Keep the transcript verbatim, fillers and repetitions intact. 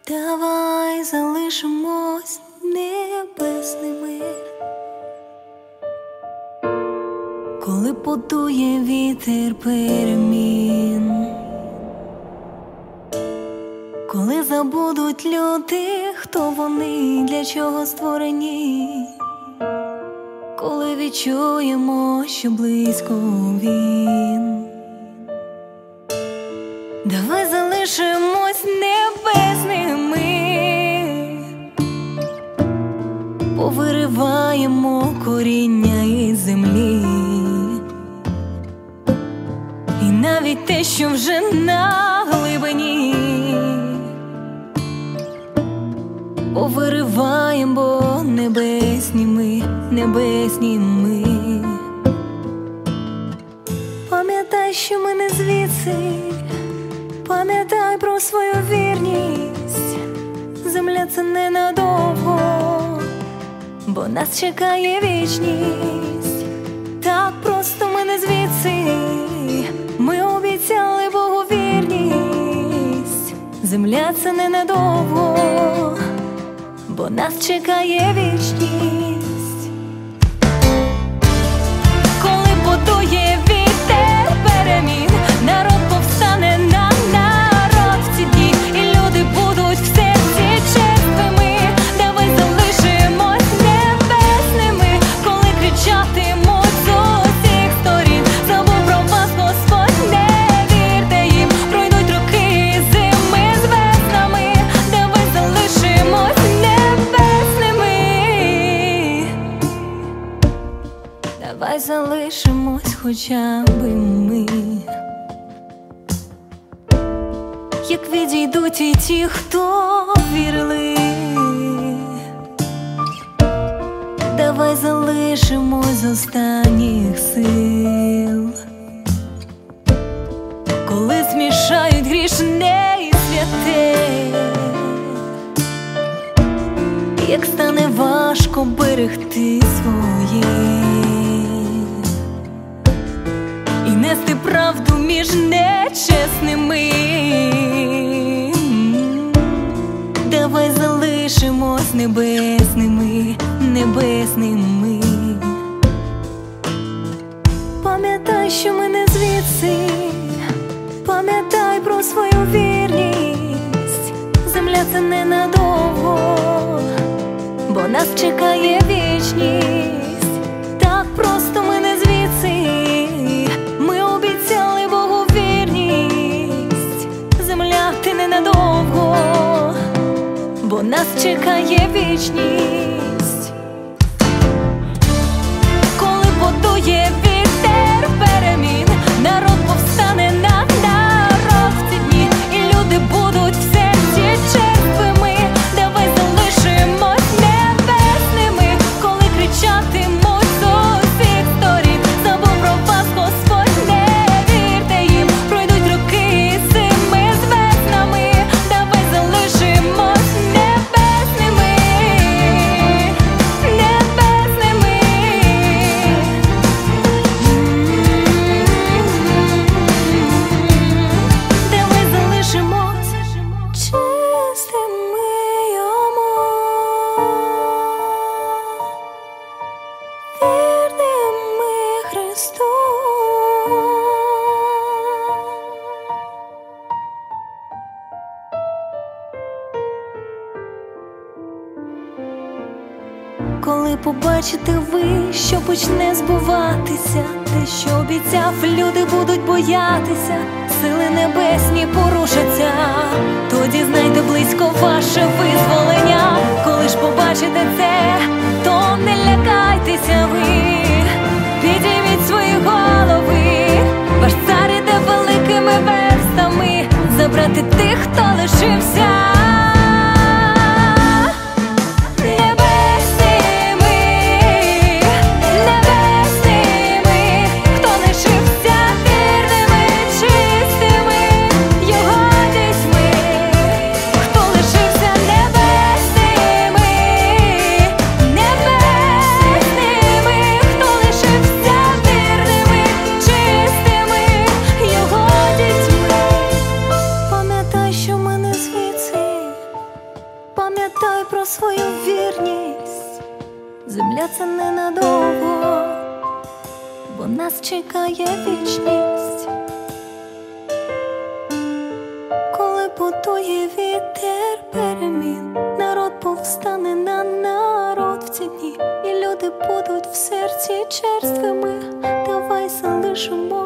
Давай залишимось небесними, коли подує вітер перемін, коли забудуть люди, хто вони, для чого створені, коли відчуємо, що близько він. Давай залишимось небесними, повириваємо коріння із землі, і навіть те, що вже на глибині, повириваємо, бо небесні ми, небесні ми. Пам'ятай, що ми не звідси, пам'ятай про свою вірність. Земля — це ненадовго, бо нас чекає вічність. Так просто ми не звідси, ми обіцяли Богу вірність. Земля — це ненадовго, бо нас чекає вічність. Коли подує вітер перемін, народ повстане на народ в ці дні, і люди будуть в серці чистими. Давай залишимось небесними, коли кричатимуть з усіх сторін: забув про вас Господь, не вірте їм, пройдуть роки і зими з веснами. Давай залишимось небесними, давай залишимось хоча би ми. Як відійдуть і ті, хто вірили, давай залишимось з останніх сил. Коли змішають грішне і святе, як стане важко берегти своє і нести правду між нечесними, давай залишимось небесними, небесними. Пам'ятай, що ми не звідси, пам'ятай про свою вірність. Земля — це ненадовго, бо нас чекає вічність. Так просто ми не звідси, ми обіцяли Богу вірність. Земля — ти ненадовго, бо нас чекає вічність. Коли подує вітер перемін, народ повстане на народ в ці дні, і люди будуть в серці черствими. Давай залишимось небесними, коли кричатимуть з усіх сторін: забув про вас Господь, не вірте їм, пройдуть роки і зими з веснами. Давай залишимось небесними, небесними. Давай залишимось чистими йому, вірними Христу. Коли побачите ви, що почне збуватися те, що обіцяв, люди будуть боятися, сили небесні порушаться, тоді знайте близько ваше визволення. Коли ж побачите це, то не лякайтеся ви, підійміть свої голови, ваш цар іде великими верстами забрати тих, хто лишився. Що ми не звідси, життя це ненадовго, бо нас чекає вічність. Коли подує вітер перемін, народ повстане на народ в ці дні, і люди будуть в серці черствими. Давай залишимо